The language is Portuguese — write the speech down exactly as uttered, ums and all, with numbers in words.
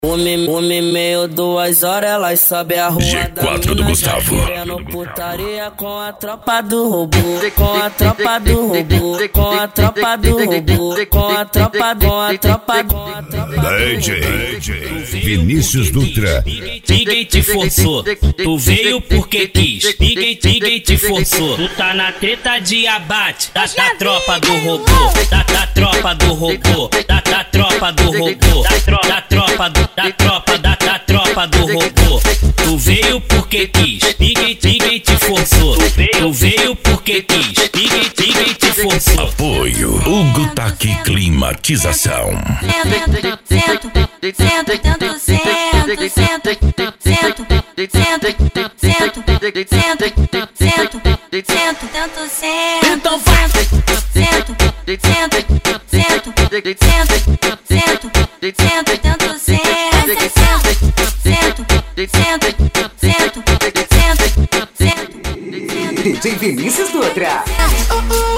Uma, uma e meia, duas horas, elas sobem a rua G quatro do Gustavo. Querendo putaria com a tropa do robô, com a tropa do robô, com a tropa do robô, com a tropa, com a tropa, com a tropa. D J Vinícius Dutra. Ninguém te forçou, tu veio porque quis. Ninguém, ninguém te forçou. Tu tá na treta de abate da, da tropa do robô, da, da tropa do robô, da, da tropa do robô, da, tro, da tropa do da tropa, da, da tropa do robô. Tu veio porque quis, ninguém, ninguém te forçou. Tu veio porque quis, ninguém, ninguém te forçou. Apoio Hugo Taki Climatização. Sento, sento, sento, tanto sento, sento, sento, sento, sento, sento, sento, sento, tanto sento. Então vai. Sento, sento, sento, sento, sento, sento, tanto sento. Sento, sento, sento, sento, sento, sento. D J Vinícius Dutra. Uh, uh.